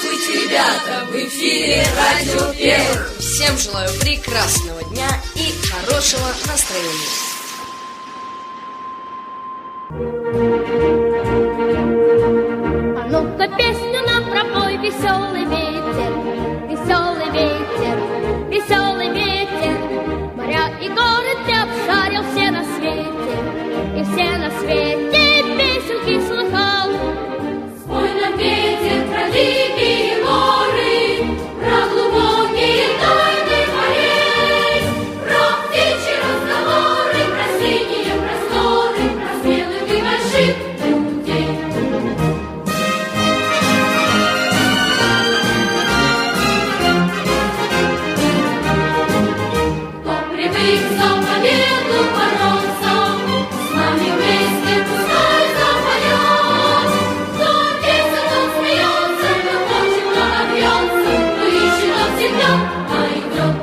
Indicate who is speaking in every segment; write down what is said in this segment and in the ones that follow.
Speaker 1: Здравствуйте, ребята! В эфире Радио Первых.
Speaker 2: Всем желаю прекрасного дня и хорошего настроения.
Speaker 3: А ну-ка песню нам пропой, веселый ветер, веселый ветер, веселый ветер. Моря и горы ты обшарил все на свете, и все на свете песенки слыхал.
Speaker 4: Спой нам, ветер, про дикие горы, про глубокие тайны морей, про птичьи разговоры, про синие просторы, про смелых и больших людей. Кто привык за победу бороться, с нами вместе пускай запоет. Кто весело, тот смеется, кто хочет, тот обьется, кто ищет, тот всегда найдет.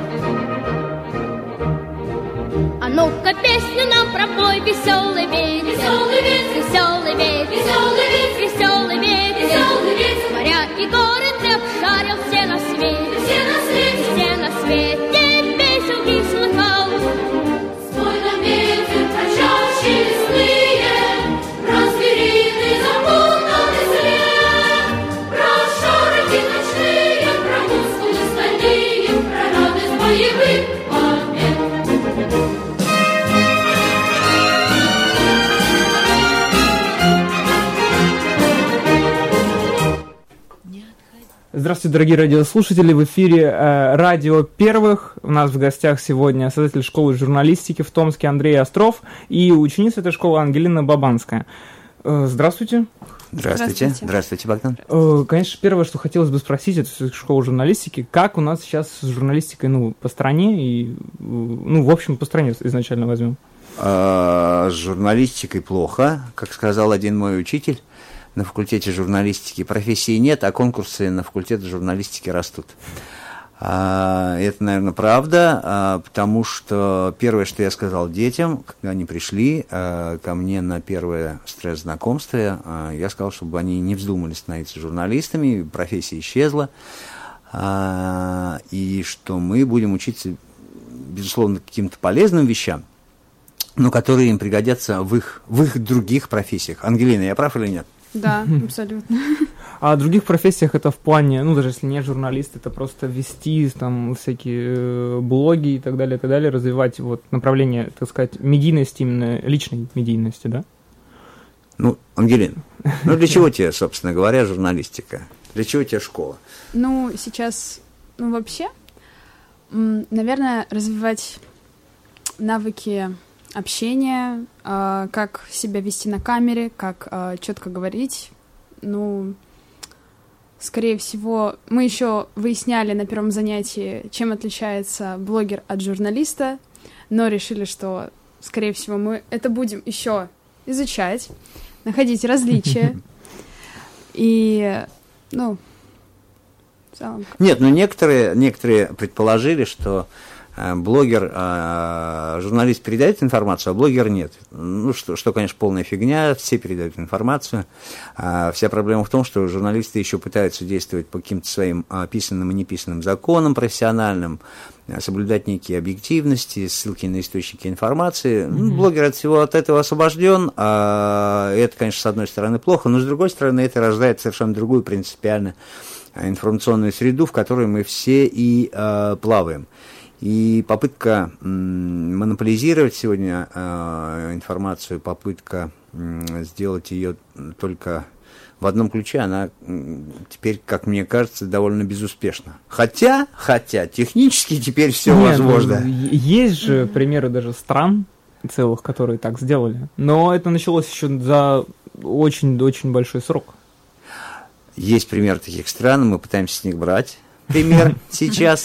Speaker 3: А ну-ка песню нам пропой, веселый ветер,
Speaker 4: Веселый ветер,
Speaker 3: веселый ветер,
Speaker 4: веселый ветер,
Speaker 3: веселый ветер,
Speaker 4: веселый ветер,
Speaker 3: моря и горы ты обшарил все на свете,
Speaker 4: все на свете.
Speaker 3: все на свете песенки слыхал.
Speaker 4: Спой нам, ветер, про чащи лесные, про звериный запутанный след, про шорохи ночные, про мускулы стальные, про радость боевых побед.
Speaker 5: Здравствуйте, дорогие радиослушатели, в эфире Радио Первых. У нас в гостях сегодня создатель школы журналистики в Томске Андрей Остров и ученица этой школы Ангелина Бабанская. Здравствуйте.
Speaker 6: Здравствуйте. Здравствуйте, Богдан.
Speaker 5: Конечно, первое, что хотелось бы спросить, это школа журналистики. Как у нас сейчас с журналистикой, по стране и, в общем, по стране изначально возьмем?
Speaker 6: С журналистикой плохо, как сказал один мой учитель. На факультете журналистики профессии нет, а конкурсы на факультет журналистики растут. Это, наверное, правда, потому что первое, что я сказал детям, когда они пришли ко мне на первое стресс-знакомство, я сказал, чтобы они не вздумали становиться журналистами, профессия исчезла, и что мы будем учиться, безусловно, каким-то полезным вещам, но которые им пригодятся в их других профессиях. Ангелина, я прав или нет?
Speaker 7: Да, абсолютно.
Speaker 5: А о других профессиях это в плане, даже если не журналист, это просто вести там всякие блоги и так далее, развивать направление, так сказать, медийности, именно личной медийности, да?
Speaker 6: Ангелина, для чего тебе, собственно говоря, журналистика? Для чего тебе школа?
Speaker 7: Сейчас, вообще, наверное, развивать навыки общения, как себя вести на камере, как четко говорить. Скорее всего, мы еще выясняли на первом занятии, чем отличается блогер от журналиста, но решили, что, скорее всего, мы это будем еще изучать, находить различия. И, в целом...
Speaker 6: Нет, некоторые предположили, что блогер, журналист передает информацию, а блогер нет. Что, конечно, полная фигня, все передают информацию. Вся проблема в том, что журналисты еще пытаются действовать по каким-то своим писанным и неписанным законам профессиональным, соблюдать некие объективности, ссылки на источники информации. Блогер от этого освобожден, это, конечно, с одной стороны плохо, но с другой стороны это рождает совершенно другую принципиально информационную среду, в которой мы все и плаваем. И попытка монополизировать сегодня информацию, попытка сделать ее только в одном ключе, она теперь, как мне кажется, довольно безуспешна. Хотя технически теперь все возможно.
Speaker 5: Есть же примеры даже стран целых, которые так сделали, но это началось еще за очень-очень большой срок.
Speaker 6: Есть пример таких стран, мы пытаемся с них брать пример сейчас.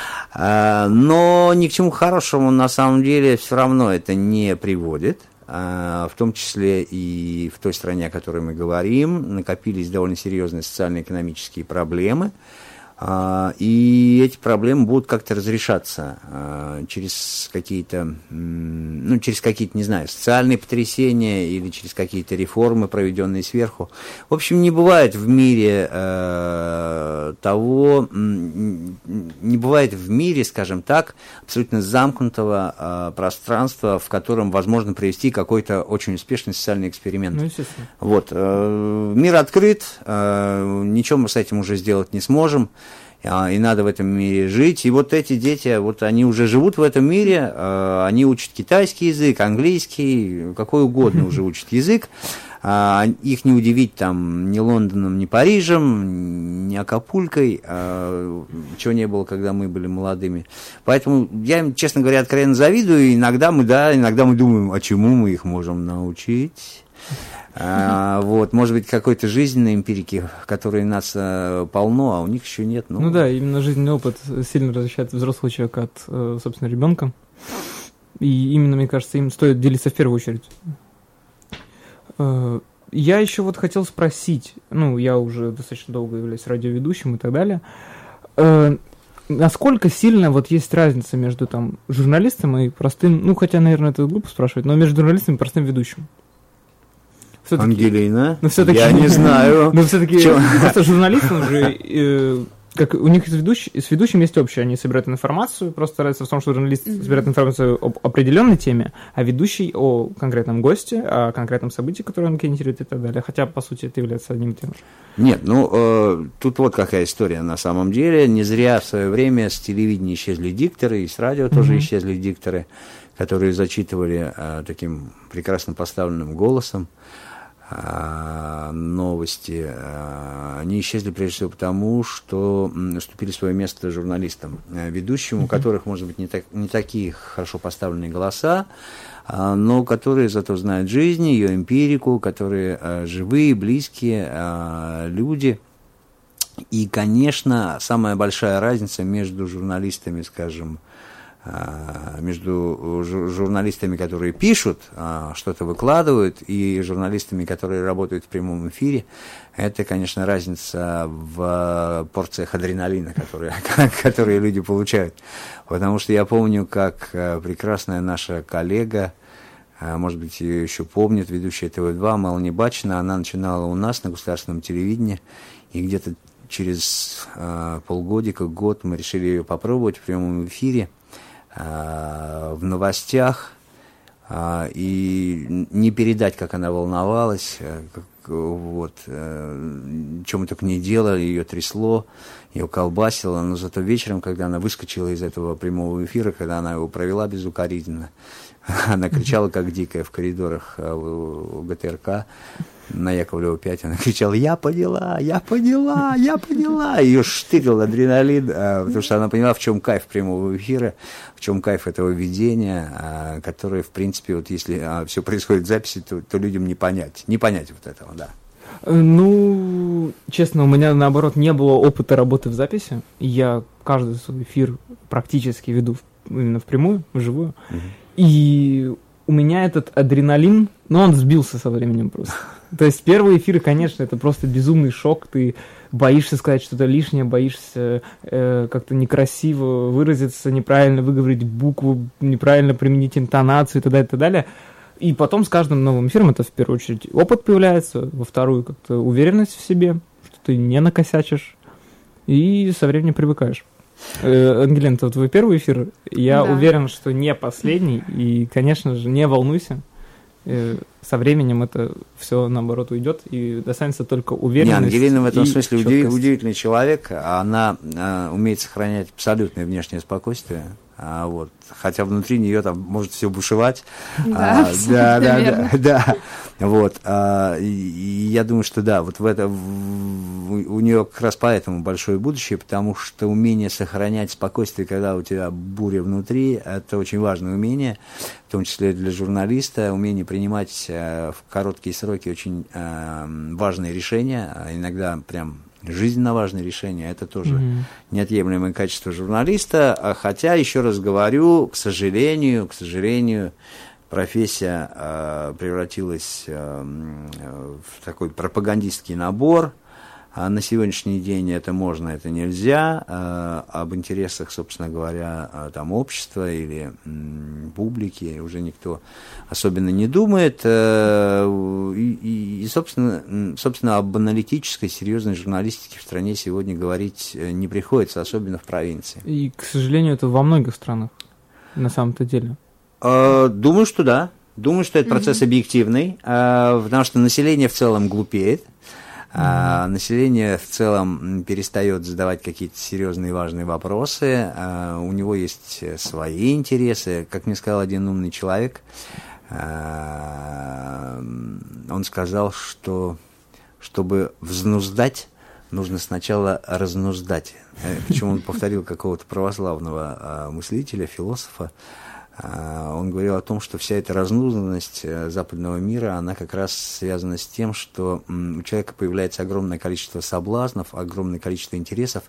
Speaker 6: Но ни к чему хорошему на самом деле все равно это не приводит, в том числе и в той стране, о которой мы говорим, накопились довольно серьезные социально-экономические проблемы, И эти проблемы будут как-то разрешаться через какие-то, не знаю, социальные потрясения или через какие-то реформы, проведенные сверху. В общем, не бывает в мире не бывает в мире, скажем так, абсолютно замкнутого пространства, в котором возможно провести какой-то очень успешный социальный эксперимент.
Speaker 5: Ну, естественно.
Speaker 6: Вот. Мир открыт, ничего мы с этим уже сделать не сможем. И надо в этом мире жить. И вот эти дети, вот они уже живут в этом мире, они учат китайский язык, английский, какой угодно уже учат язык. Их не удивить там ни Лондоном, ни Парижем, ни Акапулькой, чего не было, когда мы были молодыми. Поэтому я им, честно говоря, откровенно завидую. Иногда мы думаем, а чему мы их можем научить? Вот, может быть, какой-то жизненной эмпирики, которой нас полно, а у них еще нет.
Speaker 5: Ну да, именно жизненный опыт сильно различает взрослого человека от, собственно, ребенка. И именно, мне кажется, им стоит делиться в первую очередь. Я еще вот хотел спросить, я уже достаточно долго являюсь радиоведущим и так далее, насколько сильно вот есть разница между там журналистом и простым, хотя, наверное, это глупо спрашивать, но между журналистом и простым ведущим? Все-таки,
Speaker 6: Ангелина, я не знаю.
Speaker 5: Но все-таки просто журналистам же, как у них с ведущим есть общее, они собирают информацию, просто стараются в том, что журналист собирает информацию об определенной теме, а ведущий о конкретном госте, о конкретном событии, которое он генерирует и так далее. Хотя, по сути, это является одним и тем же.
Speaker 6: Нет, тут вот какая история на самом деле. Не зря в свое время с телевидения исчезли дикторы, и с радио тоже исчезли дикторы, которые зачитывали таким прекрасно поставленным голосом новости. Они исчезли прежде всего потому, что уступили свое место журналистам, ведущим, у которых, может быть, не такие хорошо поставленные голоса, но которые зато знают жизнь, ее эмпирику, которые живые, близкие люди. И, конечно, самая большая разница между журналистами, скажем, между журналистами, которые пишут, что-то выкладывают, и журналистами, которые работают в прямом эфире, это, конечно, разница в порциях адреналина, которые люди получают. Потому что я помню, как прекрасная наша коллега, может быть, ее еще помнят, ведущая ТВ-2, Мелани Бачина, она начинала у нас на государственном телевидении, и где-то через полгодика, год мы решили ее попробовать в прямом эфире, в новостях, и не передать, как она волновалась, чем мы только не делали, ее трясло, ее колбасило, но зато вечером, когда она выскочила из этого прямого эфира, когда она его провела безукоризненно, она кричала, как дикая, в коридорах ГТРК, на Яковлева 5, она кричала: я поняла. Ее штырил адреналин, потому что она поняла, в чем кайф прямого эфира, в чем кайф этого ведения, который, в принципе, вот если все происходит в записи, то людям не понять вот этого, да.
Speaker 5: Честно, у меня, наоборот, не было опыта работы в записи. Я каждый свой эфир практически веду именно впрямую, вживую. И у меня этот адреналин, он сбился со временем просто. То есть первые эфиры, конечно, это просто безумный шок. Ты боишься сказать что-то лишнее, боишься как-то некрасиво выразиться, неправильно выговорить букву, неправильно применить интонацию и так далее, и так далее. И потом с каждым новым эфиром это в первую очередь опыт появляется, во вторую как-то уверенность в себе, что ты не накосячишь, и со временем привыкаешь. Ангелина, это твой первый эфир. Я уверен, что не последний. И, конечно же, не волнуйся. Со временем это все, наоборот, уйдет. И останется только уверенность.
Speaker 6: Ангелина в этом смысле удивительный человек. Она умеет сохранять абсолютное внешнее спокойствие. Хотя внутри нее там может все бушевать. Да. Вот. И я думаю, что да, вот у нее как раз поэтому большое будущее, потому что умение сохранять спокойствие, когда у тебя буря внутри, это очень важное умение, в том числе для журналиста, умение принимать в короткие сроки очень важные решения, иногда прям жизненно важные решения, это тоже неотъемлемое качество журналиста, хотя, еще раз говорю, к сожалению, профессия превратилась в такой пропагандистский набор, На сегодняшний день это можно, это нельзя. Об интересах, собственно говоря, там общества или публики уже никто особенно не думает. И собственно, об аналитической, серьезной журналистике в стране сегодня говорить не приходится, особенно в провинции.
Speaker 5: И, к сожалению, это во многих странах, на самом-то деле.
Speaker 6: Думаю, что да. Думаю, что это процесс объективный, потому что население в целом глупеет. Население в целом перестает задавать какие-то серьезные и важные вопросы, у него есть свои интересы. Как мне сказал один умный человек, он сказал, что чтобы взнуздать, нужно сначала разнуздать. Причем он повторил какого-то православного мыслителя, философа. Он говорил о том, что вся эта разнузданность западного мира, она как раз связана с тем, что у человека появляется огромное количество соблазнов, огромное количество интересов,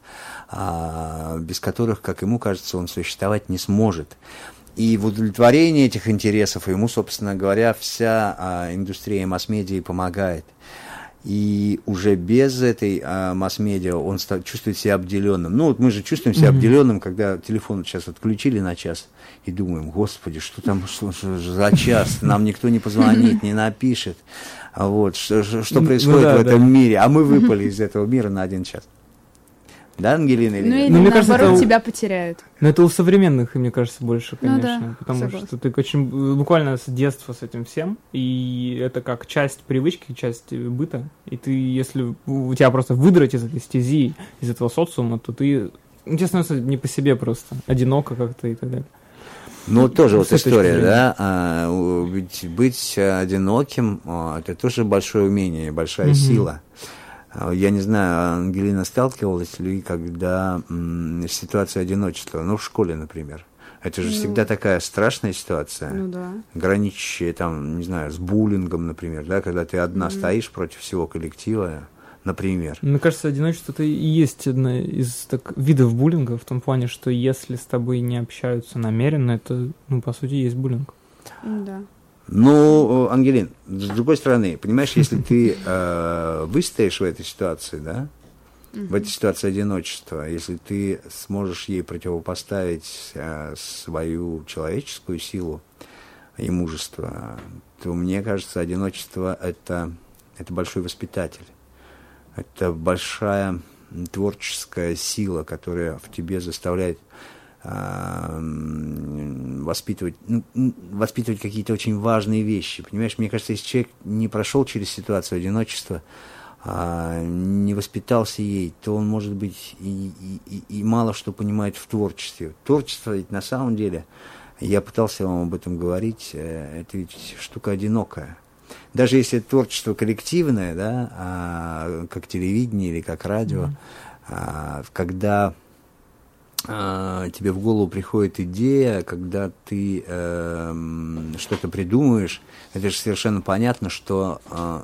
Speaker 6: без которых, как ему кажется, он существовать не сможет. И в удовлетворении этих интересов ему, собственно говоря, вся индустрия масс-медиа помогает. И уже без этой масс-медиа он чувствует себя обделенным. Ну, вот мы же чувствуем себя обделенным, когда телефон сейчас отключили на час, и думаем, господи, что там что за час? Нам никто не позвонит, не напишет. Вот, что происходит в этом мире? А мы выпали из этого мира на 1 час. Да, Ангелина? Или
Speaker 7: или
Speaker 5: мне
Speaker 7: наоборот,
Speaker 5: кажется,
Speaker 7: тебя потеряют.
Speaker 5: Но это у современных, мне кажется, больше, конечно.
Speaker 7: Да,
Speaker 5: потому
Speaker 7: согласна.
Speaker 5: что ты очень буквально с детства с этим всем, и это как часть привычки, часть быта. И ты, если у тебя просто выдрать из этой стези, из этого социума, то ты, тебе становится не по себе просто, одиноко как-то и так далее.
Speaker 6: Ну, тоже вот история, да, ведь быть одиноким, это тоже большое умение, большая сила. Я не знаю, Ангелина, сталкивалась ли когда с ситуацией одиночества, ну, в школе, например. Это же всегда такая страшная ситуация, граничащая, там, не знаю, с буллингом, например, да, когда ты одна стоишь против всего коллектива, например.
Speaker 5: Мне кажется, одиночество это и есть одна из видов буллинга, в том плане, что если с тобой не общаются намеренно, это, ну, по сути, есть буллинг.
Speaker 7: Да.
Speaker 6: Ну, Ангелин, с другой стороны, понимаешь, если ты выстоишь в этой ситуации, да, в этой ситуации одиночества, если ты сможешь ей противопоставить свою человеческую силу и мужество, то, мне кажется, одиночество это большой воспитатель. Это большая творческая сила, которая в тебе заставляет воспитывать какие-то очень важные вещи. Понимаешь, мне кажется, если человек не прошел через ситуацию одиночества, не воспитался ей, то он, может быть, и мало что понимает в творчестве. Творчество ведь на самом деле, я пытался вам об этом говорить, это ведь штука одинокая. Даже если творчество коллективное, да, как телевидение или как радио, когда тебе в голову приходит идея, когда ты что-то придумываешь, это же совершенно понятно, что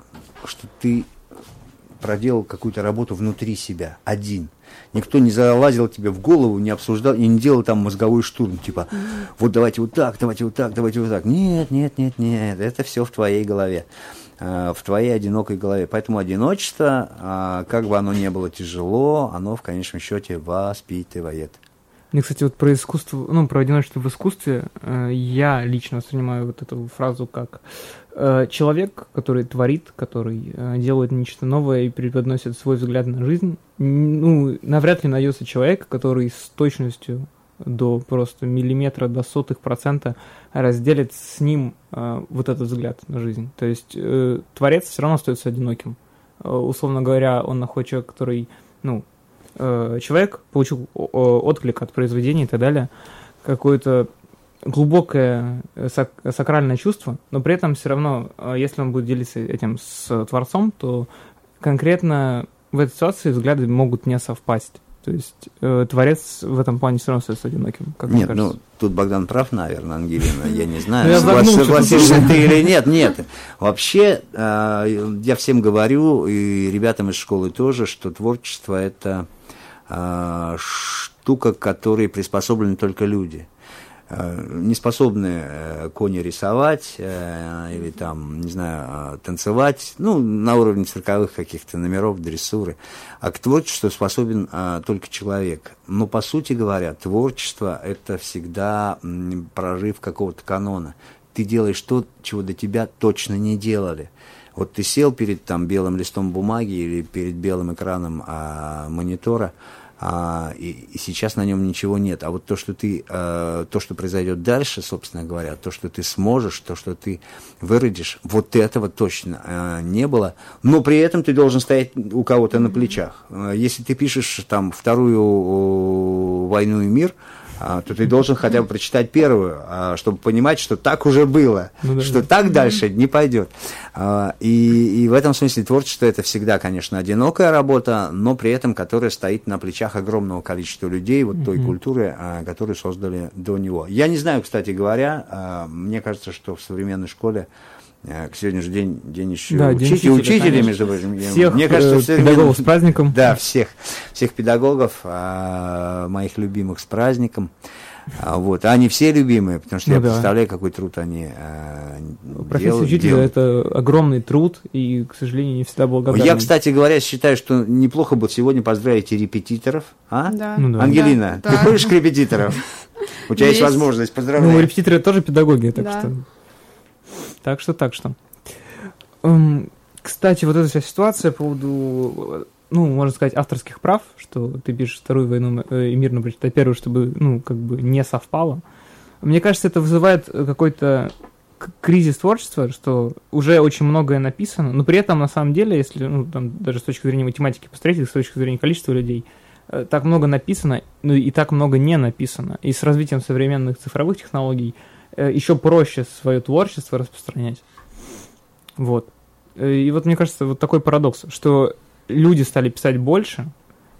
Speaker 6: ты проделал какую-то работу внутри себя, один. Никто не залазил тебе в голову, не обсуждал, и не делал там мозговой штурм, типа, вот давайте вот так, давайте вот так, давайте вот так. Нет, это все в твоей голове, в твоей одинокой голове. Поэтому одиночество, как бы оно ни было тяжело, оно в конечном счете воспитывает.
Speaker 5: Мне, кстати, вот про искусство, ну, про одиночество в искусстве, я лично воспринимаю вот эту фразу как человек, который творит, который делает нечто новое и преподносит свой взгляд на жизнь, ну, навряд ли найдется человек, который с точностью до просто миллиметра, до 0,01% разделит с ним вот этот взгляд на жизнь. То есть творец все равно остается одиноким. Условно говоря, он находит человека, который, ну, человек получил отклик от произведения и так далее, какое-то глубокое сакральное чувство, но при этом все равно, если он будет делиться этим с Творцом, то конкретно в этой ситуации взгляды могут не совпасть. То есть Творец в этом плане все равно остается одиноким. Как
Speaker 6: нет,
Speaker 5: мне кажется.
Speaker 6: Ну, тут Богдан прав, наверное, Ангелина, я не знаю, согласишься ты или нет. Нет, вообще, я всем говорю, и ребятам из школы тоже, что творчество – это штука, к которой приспособлены только люди. не способны кони рисовать или там, не знаю, танцевать, ну, на уровне цирковых каких-то номеров, дрессуры, а к творчеству способен только человек. Но, по сути говоря, творчество – это всегда прорыв какого-то канона. Ты делаешь то, чего до тебя точно не делали. Вот ты сел перед там белым листом бумаги или перед белым экраном монитора, и сейчас на нем ничего нет. А вот то, что произойдет дальше, собственно говоря, то, что ты сможешь, то, что ты выродишь, вот этого точно не было. Но при этом ты должен стоять у кого-то на плечах. Если ты пишешь там «Вторую войну и мир», то ты должен хотя бы прочитать первую, чтобы понимать, что так уже было, что так дальше не пойдет. И в этом смысле творчество – это всегда, конечно, одинокая работа, но при этом которая стоит на плечах огромного количества людей, вот той культуры, которую создали до него. Я не знаю, кстати говоря, мне кажется, что в современной школе к сегодняшнему день еще
Speaker 5: да,
Speaker 6: учителей, между прочим.
Speaker 5: Всех
Speaker 6: мне кажется,
Speaker 5: педагогов с праздником.
Speaker 6: Да, всех педагогов, моих любимых с праздником. Вот. А они все любимые, потому что я представляю, какой труд они
Speaker 5: профессия учителя – это огромный труд, и, к сожалению, не всегда благодарны.
Speaker 6: Я, кстати говоря, считаю, что неплохо бы сегодня поздравить и репетиторов.
Speaker 7: Да.
Speaker 6: Ангелина, ты ходишь к репетиторам? У тебя есть возможность поздравлять.
Speaker 5: Ну, репетиторы тоже педагоги, так что. Так что. Кстати, вот эта вся ситуация по поводу, ну, можно сказать, авторских прав, что ты пишешь «Вторую войну и мир», но прочитай первую, чтобы, ну, как бы не совпало. Мне кажется, это вызывает какой-то кризис творчества, что уже очень многое написано, но при этом, на самом деле, если, ну, там, даже с точки зрения математики посмотреть, с точки зрения количества людей, так много написано, ну, и так много не написано. И с развитием современных цифровых технологий еще проще свое творчество распространять. Вот. И вот мне кажется, вот такой парадокс, что люди стали писать больше,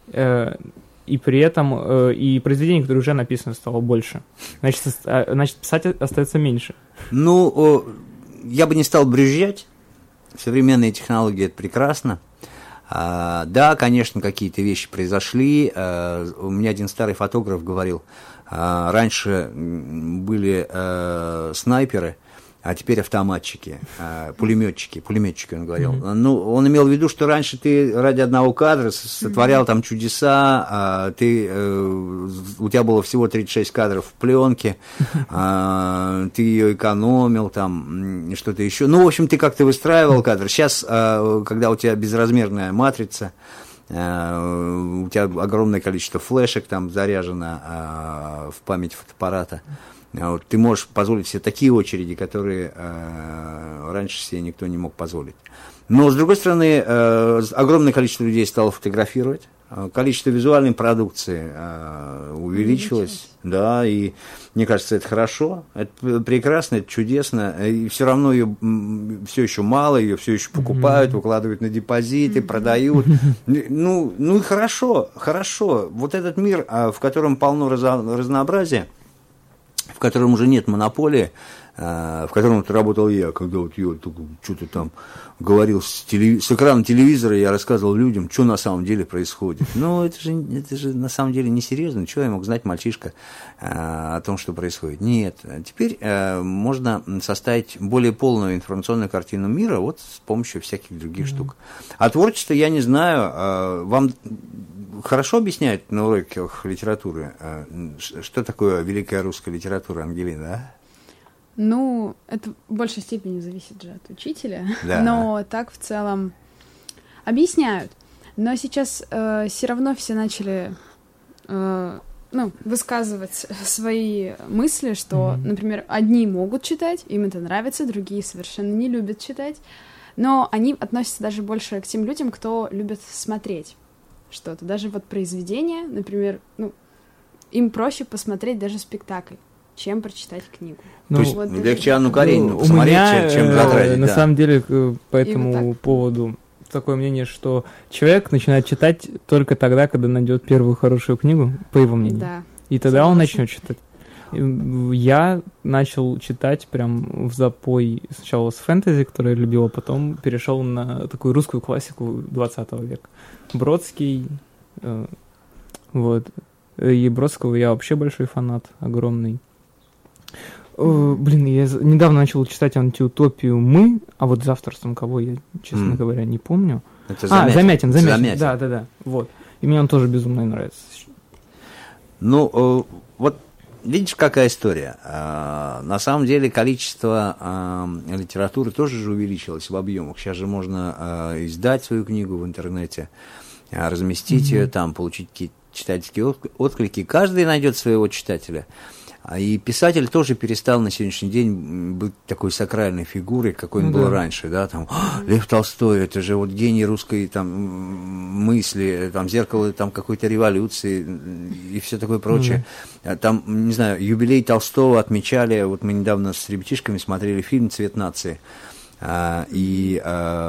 Speaker 5: и при этом и произведений, которые уже написаны, стало больше. Значит, писать остается меньше.
Speaker 6: Ну, я бы не стал брюзжать. Современные технологии – это прекрасно. Да, конечно, какие-то вещи произошли. У меня один старый фотограф говорил, раньше были снайперы, а теперь автоматчики, пулеметчики он говорил. Ну, он имел в виду, что раньше ты ради одного кадра сотворял там чудеса, у тебя было всего 36 кадров в пленке, ты ее экономил, там, что-то еще. Ну, в общем, ты как-то выстраивал кадр. Сейчас, когда у тебя безразмерная матрица, у тебя огромное количество флешек там заряжено в память фотоаппарата, ты можешь позволить себе такие очереди, которые раньше себе никто не мог позволить. Но, с другой стороны, огромное количество людей стало фотографировать, количество визуальной продукции увеличилось, да, и мне кажется, это хорошо, это прекрасно, это чудесно, и все равно ее все еще мало, ее все еще покупают, выкладывают на депозиты, продают. Ну и хорошо. Вот этот мир, в котором полно разнообразия, в котором уже нет монополии, в котором работал я, когда вот я что-то там говорил с экрана телевизора, я рассказывал людям, что на самом деле происходит. Ну, это же на самом деле несерьезно. Чего я мог знать, мальчишка, о том, что происходит? Нет. Теперь можно составить более полную информационную картину мира вот с помощью всяких других штук. А творчество, я не знаю, вам хорошо объясняют на уроках литературы, что такое великая русская литература, Ангелина, а?
Speaker 7: Ну, это в большей степени зависит же от учителя,
Speaker 6: да.
Speaker 7: Но так в целом объясняют. Но сейчас все равно все начали высказывать свои мысли, что, например, одни могут читать, им это нравится, другие совершенно не любят читать, но они относятся даже больше к тем людям, кто любит смотреть что-то. Даже вот произведения, например, им проще посмотреть даже спектакль, чем прочитать книгу.
Speaker 6: То есть вот легче Анну Каренину посмотреть, чем затратить.
Speaker 5: На самом деле, по этому поводу такое мнение, что человек начинает читать только тогда, когда найдет первую хорошую книгу, по его мнению.
Speaker 7: Да.
Speaker 5: И тогда он начнет читать. Я начал читать прям в запой сначала с фэнтези, которое я любил, а потом перешел на такую русскую классику 20 века. Бродский, вот. И Бродского я вообще большой фанат, огромный. Блин, я недавно начал читать антиутопию «Мы», а вот за авторством кого, я, честно говоря, не помню.
Speaker 6: Это
Speaker 5: Замятин.
Speaker 6: Замятин.
Speaker 5: Да. Вот. И мне он тоже безумно нравится.
Speaker 6: Ну, вот видишь, какая история. На самом деле количество литературы тоже же увеличилось в объемах. Сейчас же можно издать свою книгу в интернете, разместить ее там, получить какие-то читательские отклики. Каждый найдет своего читателя. И писатель тоже перестал на сегодняшний день быть такой сакральной фигурой, какой он был раньше, да, там, Лев Толстой, это же вот гений русской там мысли, там, зеркало там какой-то революции и все такое прочее. Там, не знаю, юбилей Толстого отмечали, вот мы недавно с ребятишками смотрели фильм «Цвет нации», и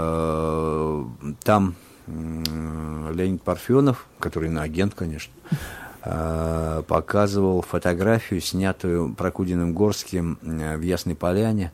Speaker 6: там Леонид Парфенов, который иноагент, конечно, показывал фотографию, снятую Прокудиным-Горским в Ясной Поляне,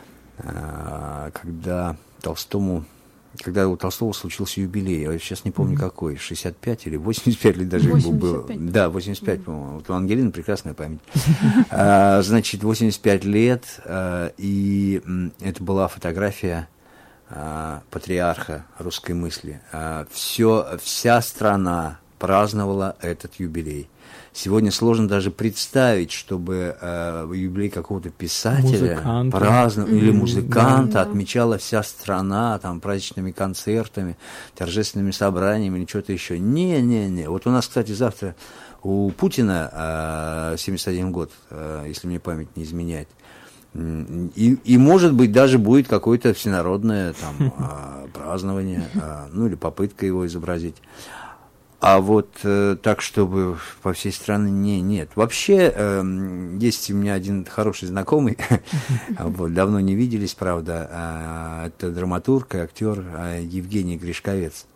Speaker 6: когда у Толстого случился юбилей. Я сейчас не помню какой, 65 или 85 лет даже 85. Было. Да, 85, по-моему. Вот у Ангелины прекрасная память. Значит, 85 лет, и это была фотография патриарха русской мысли. Вся страна праздновала этот юбилей. Сегодня сложно даже представить, чтобы юбилей какого-то писателя или музыканта отмечала вся страна там, праздничными концертами, торжественными собраниями или что-то еще. Не. Вот у нас, кстати, завтра у Путина 71 год, если мне память не изменяет. И может быть, даже будет какое-то всенародное там, празднование, ну или попытка его изобразить. А вот так, чтобы по всей стране, нет. Вообще, есть у меня один хороший знакомый, вот, давно не виделись, правда, это драматург и актер Евгений Гришковец.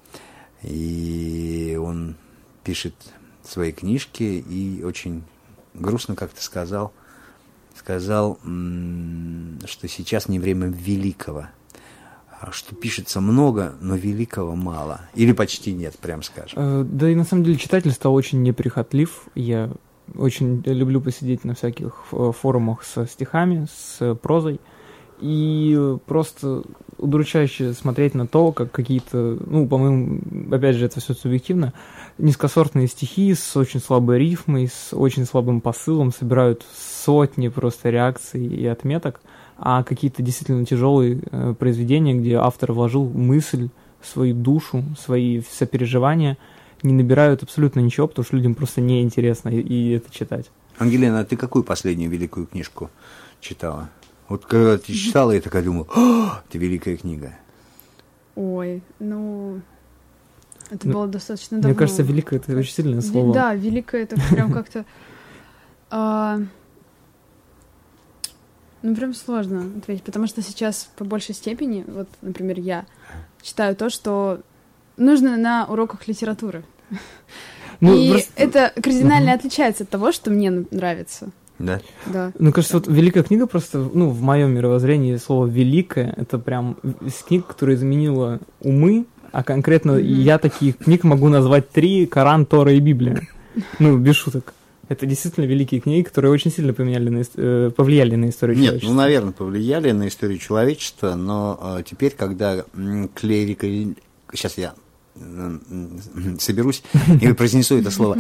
Speaker 6: И он пишет свои книжки и очень грустно как-то сказал, что сейчас не время великого. Что пишется много, но великого мало. Или почти нет, прям скажем.
Speaker 5: Да и на самом деле читатель стал очень неприхотлив. Я очень люблю посидеть на всяких форумах со стихами, с прозой. И просто удручающе смотреть на то, как какие-то, ну, по-моему, опять же, это все субъективно, низкосортные стихи с очень слабой рифмой, с очень слабым посылом собирают сотни просто реакций и отметок. А какие-то действительно тяжелые произведения, где автор вложил мысль, свою душу, свои сопереживания, не набирают абсолютно ничего, потому что людям просто неинтересно и это читать.
Speaker 6: Ангелина, а ты какую последнюю великую книжку читала? Вот когда ты читала, я такая думала, это великая книга.
Speaker 7: Ой, ну, это было достаточно давно.
Speaker 5: Мне кажется, великая — это очень сильное слово.
Speaker 7: Да, великая — это прям как-то... Ну, прям сложно ответить, потому что сейчас по большей степени, вот, например, я читаю то, что нужно на уроках литературы. Ну, и просто... это кардинально отличается от того, что мне нравится.
Speaker 6: Да?
Speaker 7: Да.
Speaker 5: Ну, кажется, вот великая книга просто, ну, в моем мировоззрении слово «великая» — это прям из книг, которая изменила умы, а конкретно я таких книг могу назвать 3: Коран, Тора и Библия. Ну, без шуток. Это действительно великие книги, которые очень сильно повлияли на историю человечества.
Speaker 6: Нет, ну, наверное, повлияли на историю человечества, но теперь, когда сейчас я соберусь и произнесу это слово,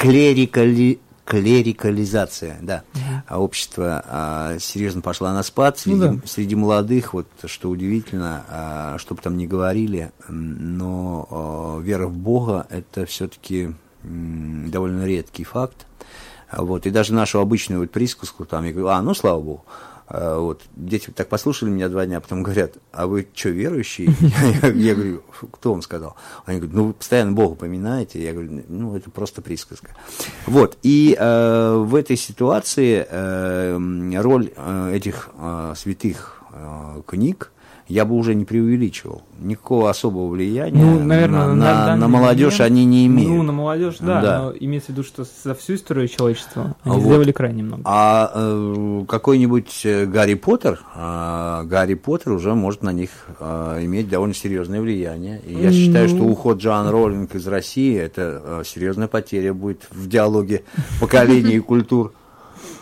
Speaker 6: клерикализация, да, общество серьезно пошла на спад среди молодых, вот, что удивительно, что бы там ни говорили, но вера в Бога — это все-таки довольно редкий факт. Вот, и даже нашу обычную вот присказку, там, я говорю, ну, слава Богу. Вот, дети так послушали меня 2 дня, а потом говорят, а вы что, верующие? Я говорю, кто вам сказал? Они говорят, ну, вы постоянно Бога поминаете. Я говорю, ну, это просто присказка. Вот, и в этой ситуации роль этих святых книг я бы уже не преувеличивал. Никакого особого влияния на молодежь они не имеют.
Speaker 5: Ну, на молодежь, да, но имеется в виду, что за всю историю человечества они сделали крайне много.
Speaker 6: А какой-нибудь Гарри Поттер уже может на них иметь довольно серьезное влияние. И я считаю, что уход Джоан Роулинг из России — это серьезная потеря будет в диалоге поколений и культур.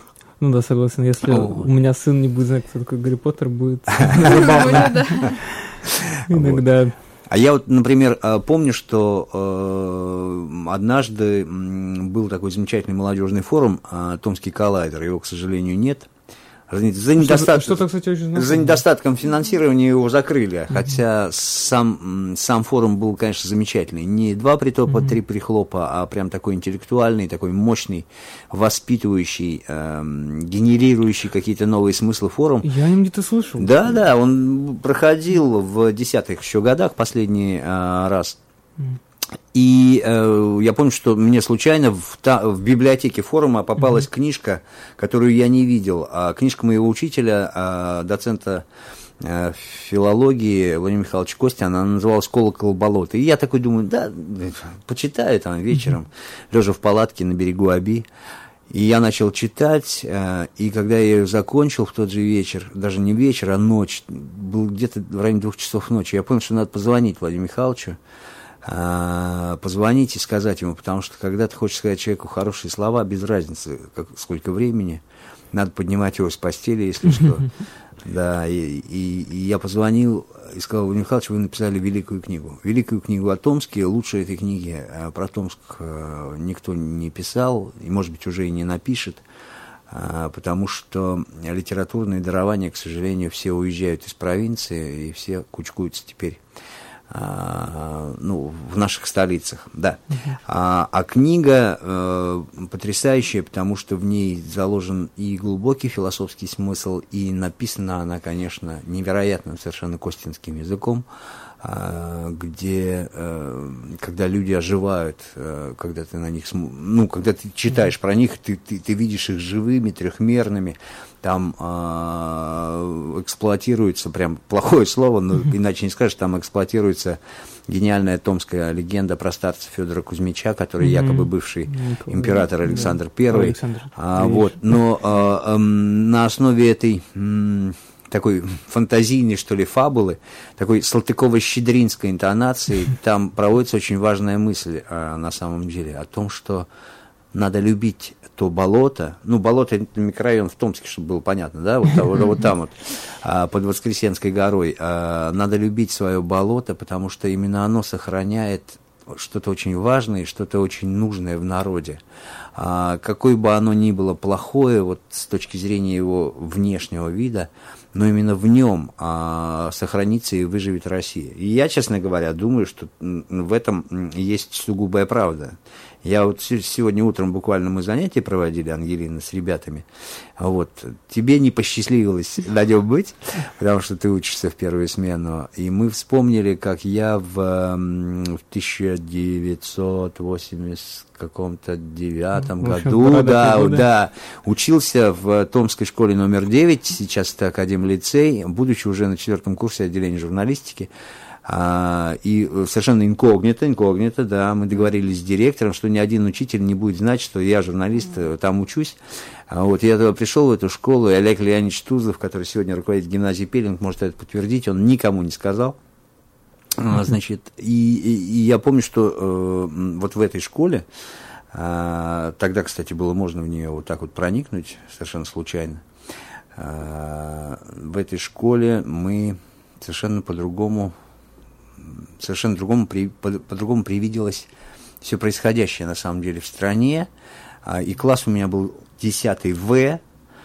Speaker 5: Ну да, согласен. Если у меня сын не будет знать, кто такой Гарри Поттер, будет
Speaker 7: Забавно, да.
Speaker 5: иногда.
Speaker 6: А я вот, например, помню, что однажды был такой замечательный молодежный форум «Томский коллайдер». Его, к сожалению, нет. За недостатком финансирования его закрыли, хотя сам форум был, конечно, замечательный. Не 2 притопа, 3 прихлопа, а прям такой интеллектуальный, такой мощный, воспитывающий, генерирующий какие-то новые смыслы форум.
Speaker 5: Я о нем где-то слышал.
Speaker 6: Да, он проходил в 10-х еще годах последний раз. И я помню, что мне случайно в библиотеке форума попалась книжка, которую я не видел. Книжка моего учителя, доцента филологии Владимира Михайловича Костина, она называлась «Колокол болота». И я такой думаю, да, почитаю там вечером, лежа в палатке на берегу Оби. И я начал читать, и когда я ее закончил в тот же вечер, даже не вечер, а ночь, был где-то в районе 2 часов ночи, я понял, что надо позвонить Владимиру Михайловичу, позвонить и сказать ему, потому что когда ты хочешь сказать человеку хорошие слова, без разницы, сколько времени, надо поднимать его с постели, если что. Да, и я позвонил и сказал: Владимир Михайлович, вы написали великую книгу о Томске. Лучше этой книги про Томск никто не писал, и, может быть, уже и не напишет, потому что литературные дарования, к сожалению, все уезжают из провинции, и все кучкуются теперь в наших столицах, да. А книга потрясающая, потому что в ней заложен и глубокий философский смысл, и написана она, конечно, невероятным совершенно костинским языком, где, когда люди оживают, когда ты на них, когда ты читаешь про них, ты видишь их живыми, трехмерными, там эксплуатируется, прям плохое слово, но иначе не скажешь, там эксплуатируется гениальная томская легенда про старца Федора Кузьмича, который якобы бывший император Александр I. Но на основе этой такой фантазийной, что ли, фабулы, такой салтыково-щедринской интонации, там проводится очень важная мысль на самом деле о том, что надо любить то болото, болото — это микрорайон в Томске, чтобы было понятно, да, вот там под Воскресенской горой, надо любить свое болото, потому что именно оно сохраняет что-то очень важное и что-то очень нужное в народе. Какое бы оно ни было плохое, вот с точки зрения его внешнего вида, но именно в нем сохранится и выживет Россия. И я, честно говоря, думаю, что в этом есть сугубая правда. Я вот сегодня утром буквально мы занятия проводили, Ангелина, с ребятами. Тебе не посчастливилось на нем быть, потому что ты учишься в первую смену. И мы вспомнили, как я в 1989 году, учился в Томской школе номер 9, сейчас это Академлицей, будучи уже на 4-м курсе отделения журналистики. И совершенно инкогнито, да, мы договорились с директором, что ни один учитель не будет знать, что я журналист, там учусь. Я тогда пришел в эту школу, и Олег Леонидович Тузов, который сегодня руководит гимназией Пеллинг, может это подтвердить, он никому не сказал. Значит, и я помню, что вот в этой школе, тогда, кстати, было можно в нее вот так вот проникнуть, совершенно случайно, в этой школе мы совершенно по-другому привиделось все происходящее на самом деле в стране. И класс у меня был 10 В,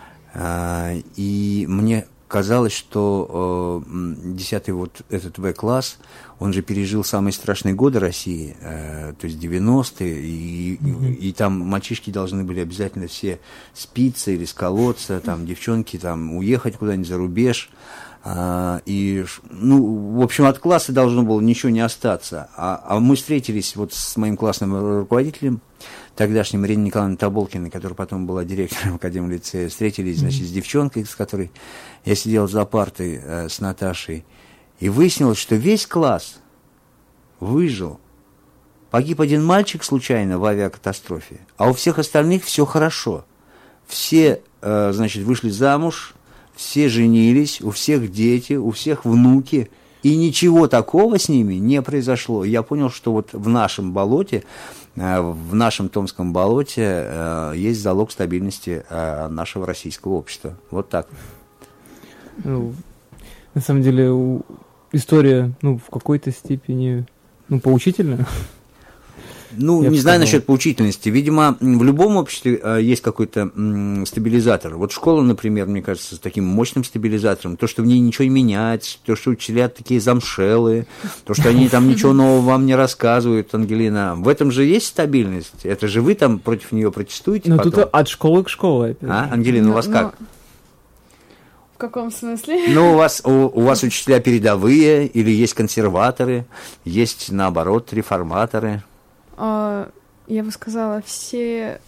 Speaker 6: и мне казалось, что 10-й вот этот В-класс, он же пережил самые страшные годы России, то есть 90-е, и там мальчишки должны были обязательно все спиться или сколоться, там девчонки там уехать куда-нибудь за рубеж. В общем, от класса должно было ничего не остаться. А мы встретились вот с моим классным руководителем, тогдашним Ириной Николаевной Тоболкиной, которая потом была директором Академлицея, встретились, значит, с девчонкой, с которой я сидел за партой, с Наташей, и выяснилось, что весь класс выжил. Погиб один мальчик случайно в авиакатастрофе, а у всех остальных все хорошо. Все, значит, вышли замуж, все женились, у всех дети, у всех внуки, И ничего такого с ними не произошло. Я понял, что вот в нашем болоте, в нашем Томском болоте есть залог стабильности нашего российского общества. Вот так.
Speaker 5: Ну, на самом деле, история, в какой-то степени, поучительная.
Speaker 6: Ну, не знаю насчет поучительности. Видимо, в любом обществе есть какой-то стабилизатор. Вот школа, например, мне кажется, с таким мощным стабилизатором. То, что в ней ничего не меняется, то, что учителя такие замшелые, то, что они там ничего нового вам не рассказывают, Ангелина. В этом же есть стабильность. Это же вы там против нее протестуете потом.
Speaker 5: Тут от школы к школе. Опять.
Speaker 6: Ангелина, у вас как?
Speaker 7: В каком смысле?
Speaker 6: Ну, у вас учителя передовые, или есть консерваторы, есть, наоборот, реформаторы.
Speaker 7: Я бы сказала, все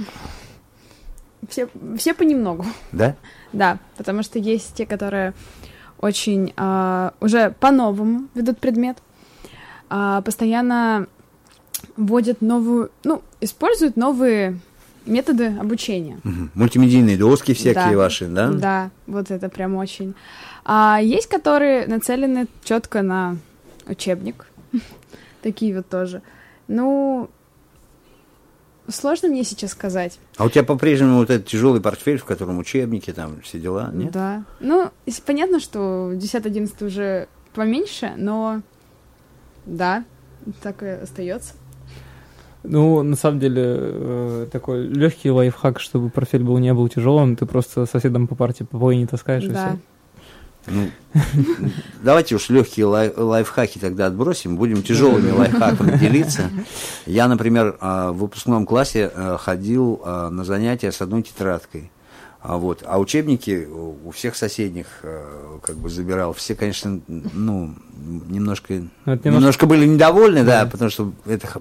Speaker 7: понемногу.
Speaker 6: Да?
Speaker 7: Да, потому что есть те, которые очень уже по-новому ведут предмет, постоянно вводят используют новые методы обучения.
Speaker 6: Мультимедийные доски всякие ваши, да?
Speaker 7: Да, вот это прям очень. А есть, которые нацелены четко на учебник. Такие вот тоже. Ну, сложно мне сейчас сказать.
Speaker 6: А у тебя по-прежнему вот этот тяжелый портфель, в котором учебники, там все дела, нет?
Speaker 7: Да. Ну, понятно, что 10-11 уже поменьше, но да, так и остается.
Speaker 5: Ну, на самом деле, такой легкий лайфхак, чтобы портфель не был тяжелым, ты просто соседом по парте по половине таскаешь, и все.
Speaker 6: Ну, давайте уж легкие лайфхаки тогда отбросим, будем тяжелыми лайфхаками делиться. Я, например, в выпускном классе ходил на занятия с одной тетрадкой. А учебники у всех соседних забирал. Все, конечно, немножко были недовольны, да, потому что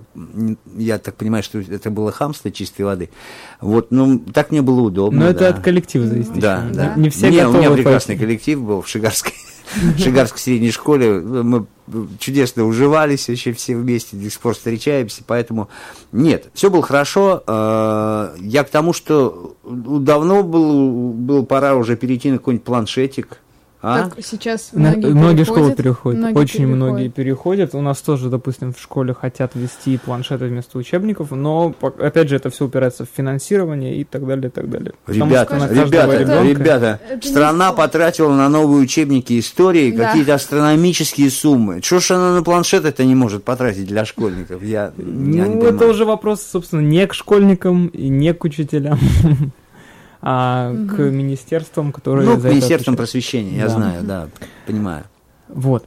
Speaker 6: я так понимаю, что это было хамство чистой воды. Так мне было удобно.
Speaker 5: Но это от коллектива зависит.
Speaker 6: Да.
Speaker 5: Не все
Speaker 6: готовы. У меня прекрасный коллектив был в Шигарской средней школе. Мы чудесно уживались вообще все вместе, до сих пор встречаемся, поэтому нет, все было хорошо. Я к тому, что давно было пора уже перейти на какой-нибудь планшетик.
Speaker 7: Так сейчас
Speaker 5: многие школы переходят, очень многие переходят. У нас тоже, допустим, в школе хотят ввести планшеты вместо учебников, но, опять же, это все упирается в финансирование и так далее, и так далее.
Speaker 6: Ребята, страна потратила на новые учебники истории какие-то астрономические суммы. Чего ж она на планшет это не может потратить для школьников?
Speaker 5: Это уже вопрос, собственно, не к школьникам и не к учителям. К министерствам, которые...
Speaker 6: к министерствам просвещения, я знаю, да, понимаю.
Speaker 5: Вот.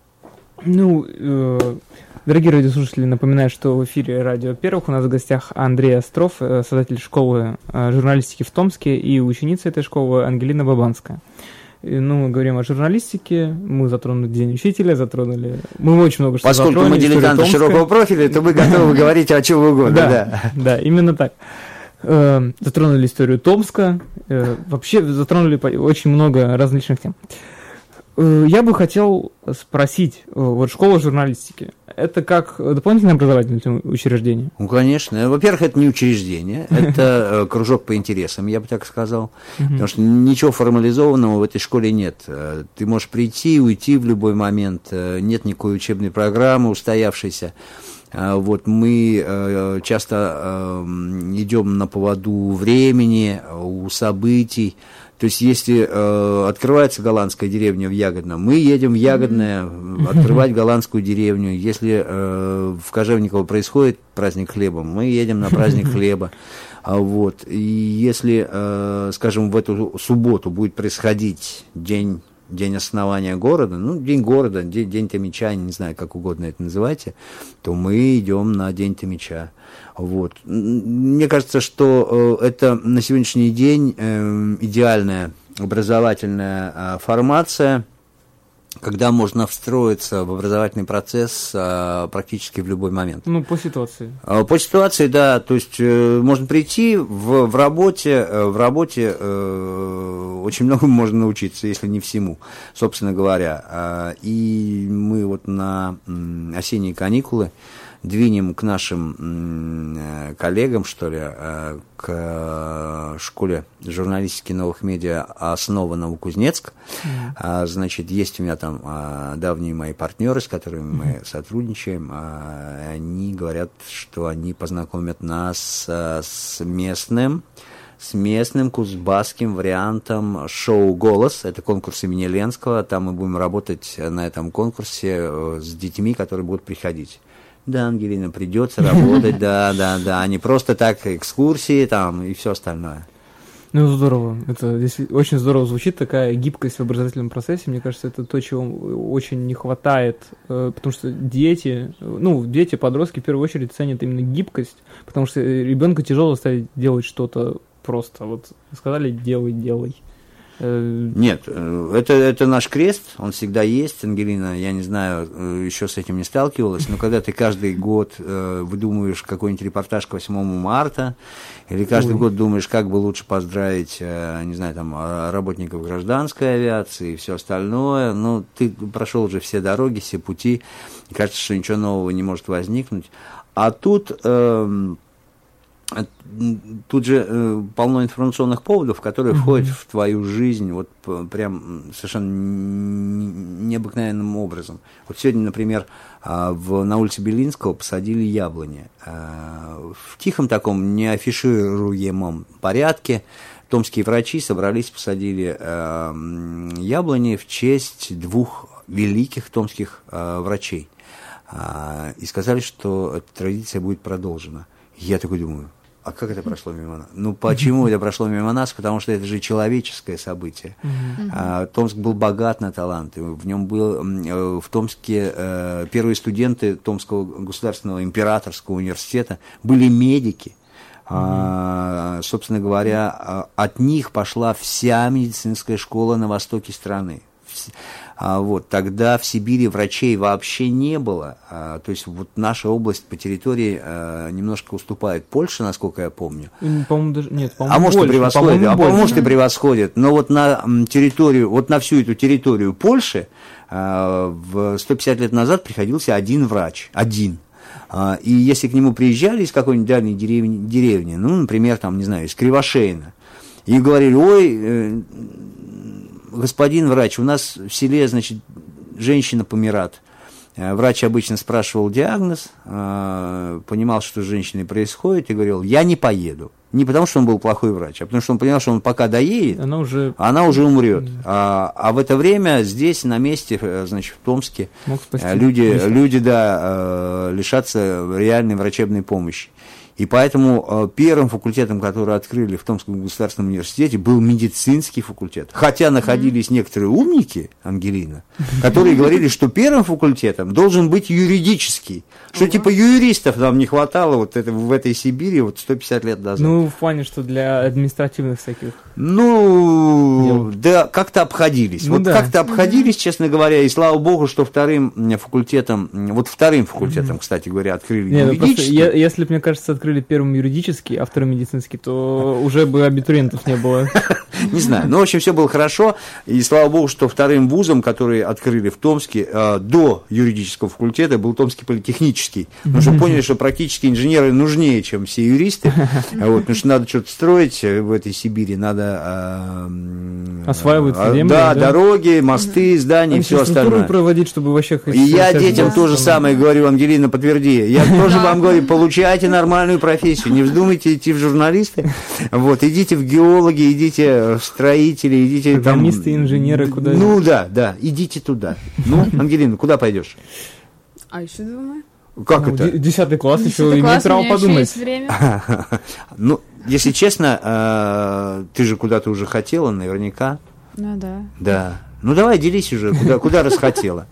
Speaker 5: Дорогие радиослушатели, напоминаю, что в эфире «Радио Первых» у нас в гостях Андрей Остров, создатель школы журналистики в Томске, и ученица этой школы Ангелина Бабанская. Мы говорим о журналистике, мы затронули День учителя, мы очень много что затронули.
Speaker 6: Поскольку мы дилетанты широкого профиля, то мы готовы говорить о чем угодно.
Speaker 5: Да, именно так. Затронули историю Томска, вообще затронули очень много различных тем. Я бы хотел спросить, школа журналистики, это как дополнительное образовательное учреждение?
Speaker 6: Ну, конечно. Во-первых, это не учреждение, это кружок по интересам, я бы так сказал. Потому что ничего формализованного в этой школе нет. Ты можешь прийти и уйти в любой момент, нет никакой учебной программы устоявшейся. Мы часто идем на поводу времени, у событий. То есть, если открывается голландская деревня в Ягодном, мы едем в Ягодное открывать голландскую деревню. Если в Кожевниково происходит праздник хлеба, мы едем на праздник хлеба. И если, скажем, в эту субботу будет происходить день основания города, День города, День Томича, не знаю, как угодно это называйте, то мы идем на День Томича. Мне кажется, что это на сегодняшний день идеальная образовательная формация, когда можно встроиться в образовательный процесс практически в любой момент.
Speaker 5: По ситуации.
Speaker 6: По ситуации, да. То есть можно прийти в работе очень многому можно научиться, если не всему, собственно говоря. И мы на осенние каникулы двинем к нашим коллегам, что ли, к школе журналистики новых медиа «Основа Новокузнецк». Значит, есть у меня там давние мои партнеры, с которыми мы сотрудничаем. Они говорят, что они познакомят нас с местным кузбасским вариантом шоу «Голос». Это конкурс имени Ленского. Там мы будем работать на этом конкурсе с детьми, которые будут приходить. Да, Ангелина, придется работать, да, не просто так экскурсии там и все остальное.
Speaker 5: Ну, здорово. Это здесь очень здорово звучит, такая гибкость в образовательном процессе. Мне кажется, это то, чего очень не хватает, потому что дети, подростки в первую очередь ценят именно гибкость, потому что ребенка тяжело заставить делать что-то просто. Вот сказали, делай.
Speaker 6: Нет, это наш крест, он всегда есть, Ангелина, я не знаю, еще с этим не сталкивалась, но когда ты каждый год выдумываешь какой-нибудь репортаж к 8 марта, или каждый год думаешь, как бы лучше поздравить, не знаю, там, работников гражданской авиации и все остальное, ну, ты прошел уже все дороги, все пути, и кажется, что ничего нового не может возникнуть, а тут же полно информационных поводов, которые входят в твою жизнь вот прям совершенно необыкновенным образом. Вот сегодня, например, на улице Белинского посадили яблони. В тихом таком, неафишируемом порядке томские врачи собрались, посадили яблони в честь двух великих томских врачей. И сказали, что эта традиция будет продолжена. Я такой думаю, а как это прошло мимо нас? Ну, почему это прошло мимо нас? Потому что это же человеческое событие. Томск был богат на таланты. В нем был в Томске первые студенты Томского государственного императорского университета были медики. Собственно говоря, от них пошла вся медицинская школа на востоке страны. Вот, тогда в Сибири врачей вообще не было. То есть вот наша область по территории немножко уступает Польше, насколько я помню.
Speaker 5: По-моему, даже нет, по-моему,
Speaker 6: а может
Speaker 5: больше,
Speaker 6: и превосходит, может и превосходит. Но вот на территорию, вот на всю эту территорию Польши в 150 лет назад приходился один врач, один. И если к нему приезжали из какой-нибудь дальней деревни, ну, например, там, не знаю, из Кривошеина, и говорили, ой, господин врач, у нас в селе, значит, женщина помирает. Врач обычно спрашивал диагноз, понимал, что с женщиной происходит, и говорил, я не поеду. Не потому, что он был плохой врач, а потому, что он понял, что он пока доедет, она уже умрет. А в это время здесь, на месте, значит, в Томске, люди лишатся реальной врачебной помощи. И поэтому первым факультетом, который открыли в Томском государственном университете, был медицинский факультет. Хотя находились некоторые умники, Ангелина, которые говорили, что первым факультетом должен быть юридический. Что типа юристов нам не хватало вот в этой Сибири вот 150 лет назад.
Speaker 5: Ну, в плане, что для административных всяких...
Speaker 6: Ну, да, как-то обходились. Ну, вот да. Как-то обходились, честно говоря, и слава богу, что вторым факультетом, кстати говоря, открыли юридический.
Speaker 5: Если бы, мне кажется, открыли первым юридический, а вторым медицинский, то уже бы абитуриентов не было.
Speaker 6: Не знаю. Ну, в общем, все было хорошо. И слава богу, что вторым вузом, который открыли в Томске до юридического факультета, был Томский политехнический. Потому что поняли, что практически инженеры нужнее, чем все юристы. Потому что надо что-то строить в этой Сибири, надо
Speaker 5: осваивать землю.
Speaker 6: Да, дороги, мосты, здания и все остальное.
Speaker 5: Проводить, чтобы вообще...
Speaker 6: И я детям то же самое говорю, Ангелина, подтверди. Я тоже вам говорю, получайте нормальную профессию, не вздумайте идти в журналисты. Вот, идите в геологи, идите в строители, идите там...
Speaker 5: Программисты, инженеры, куда...
Speaker 6: Ну да, идите туда. Ну, Ангелина, куда пойдешь?
Speaker 7: А еще думаю.
Speaker 6: Как это?
Speaker 5: 10 класс, еще имеет право подумать.
Speaker 6: Ну, если честно, ты же куда-то уже хотела, наверняка.
Speaker 7: Ну да.
Speaker 6: Да. Ну давай, делись уже, куда расхотела.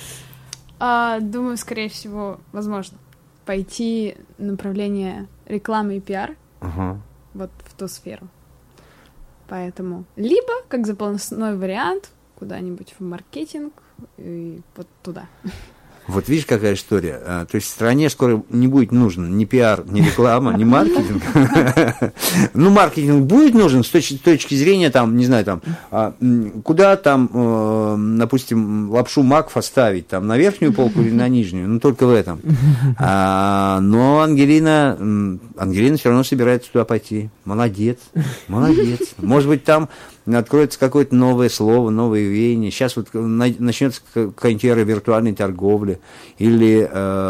Speaker 7: Думаю, скорее всего, возможно, пойти в направление рекламы и пиар, вот в ту сферу. Поэтому либо, как запасной вариант, куда-нибудь в маркетинг, и вот туда.
Speaker 6: Вот видишь, какая история. То есть в стране скоро не будет нужен ни пиар, ни реклама, ни маркетинг. Ну, маркетинг будет нужен с точки зрения, там, не знаю, там, куда там, допустим, лапшу Макфа ставить, там, на верхнюю полку или на нижнюю, ну, только в этом. Но Ангелина все равно собирается туда пойти. Молодец. Может быть, там откроется какое-то новое слово, новое веяние. Сейчас вот начнется какая-нибудь эра виртуальной торговли, или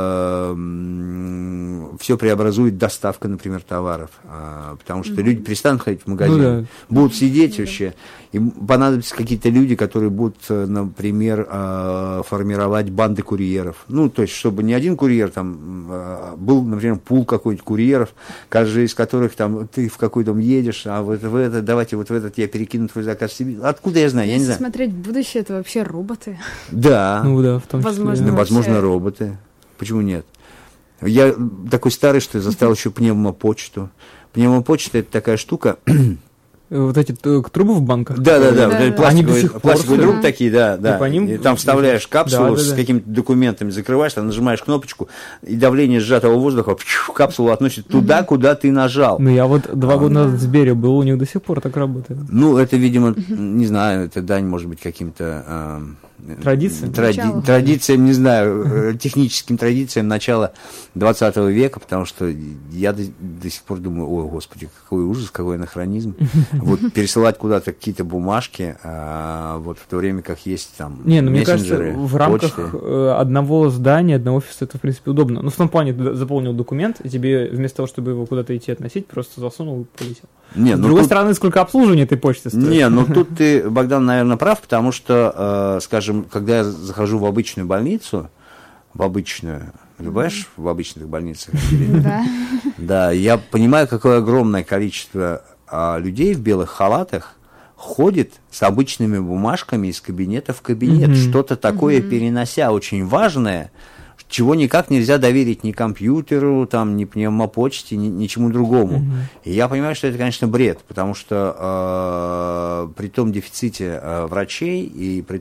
Speaker 6: все преобразует доставка, например, товаров, потому что люди перестанут ходить в магазин, будут сидеть вообще, и понадобятся какие-то люди, которые будут, например, формировать банды курьеров. Ну, то есть, чтобы не один курьер, там, был, например, пул какой-нибудь курьеров, каждый из которых, там, ты в какой дом едешь, а вот в этот, давайте вот в этот я перекину твой заказ себе. Откуда я знаю? Я не знаю.
Speaker 7: Смотреть в будущее, это вообще роботы.
Speaker 6: Да.
Speaker 5: Ну да, в том числе.
Speaker 6: Возможно, роботы. Почему нет? Я такой старый, что заставил еще пневмопочту. Пневмопочта — это такая штука.
Speaker 5: Вот эти трубы в банках?
Speaker 6: Да. Пластиковые трубы такие, да. И там вставляешь капсулу с какими-то документами, закрываешь, там нажимаешь кнопочку, и давление сжатого воздуха капсулу относит туда, куда ты нажал.
Speaker 5: Ну, я вот 2 года назад в Сбере был, у них до сих пор так работает.
Speaker 6: Ну, это, видимо, не знаю, это дань, может быть, каким-то... Традициям, не знаю, техническим традициям начала 20 века, потому что я до сих пор думаю, ой, господи, какой ужас, какой анахронизм. Вот пересылать куда-то какие-то бумажки, вот в то время как есть там
Speaker 5: мессенджеры. Не, ну мне кажется, в рамках
Speaker 6: почты.
Speaker 5: одного здания, одного офиса это, в принципе, удобно. Ну, в том плане, ты заполнил документ, и тебе вместо того, чтобы его куда-то идти относить, просто засунул и полетел. С другой стороны, сколько обслуживания этой почты стоит?
Speaker 6: Не, ну тут ты, Богдан, наверное, прав, потому что, скажем, когда я захожу в обычную больницу, бываешь в обычных больницах?
Speaker 7: Да.
Speaker 6: Да, я понимаю, какое огромное количество людей в белых халатах ходит с обычными бумажками из кабинета в кабинет, что-то такое перенося, очень важное, чего никак нельзя доверить ни компьютеру, там, ни пневмопочте, ничему другому. И я понимаю, что это, конечно, бред, потому что при том дефиците врачей и при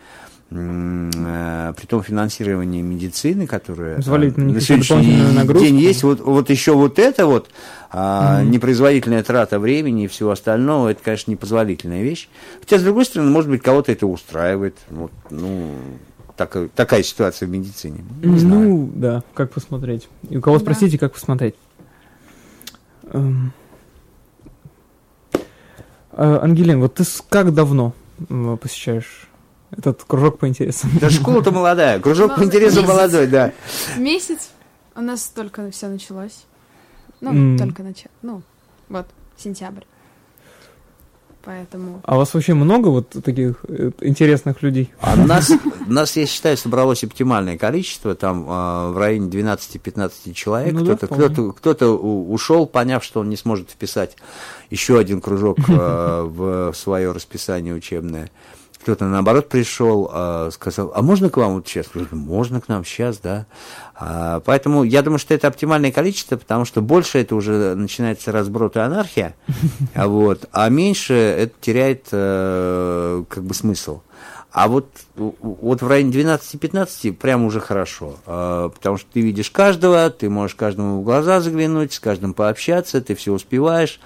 Speaker 6: том финансировании медицины, которое на сегодняшний день есть, вот еще вот это вот непроизводительная трата времени и всего остального, это, конечно, непозволительная вещь. Хотя, с другой стороны, может быть, кого-то это устраивает. Вот, ну, такая ситуация в медицине. Не знаю.
Speaker 5: Ну, да, как посмотреть. И у кого спросите, как посмотреть. Ангелин, вот ты как давно посещаешь этот кружок по интересам?
Speaker 6: Да школа-то молодая, кружок по интересам молодой, да.
Speaker 7: Месяц. У нас только все началось. Ну, только начало. Ну, вот, сентябрь. Поэтому...
Speaker 5: А у вас вообще много вот таких интересных людей?
Speaker 6: Нас, я считаю, собралось оптимальное количество, там в районе 12-15 человек. Ну, кто-то ушел, поняв, что он не сможет вписать еще один кружок в свое расписание учебное. Кто-то, наоборот, пришел, сказал, а можно к вам вот сейчас? Я говорю, можно к нам сейчас, да. Поэтому я думаю, что это оптимальное количество, потому что больше это уже начинается разброд и анархия, а меньше это теряет как бы смысл. А вот в районе 12-15 прям уже хорошо, потому что ты видишь каждого, ты можешь каждому в глаза заглянуть, с каждым пообщаться, ты все успеваешь.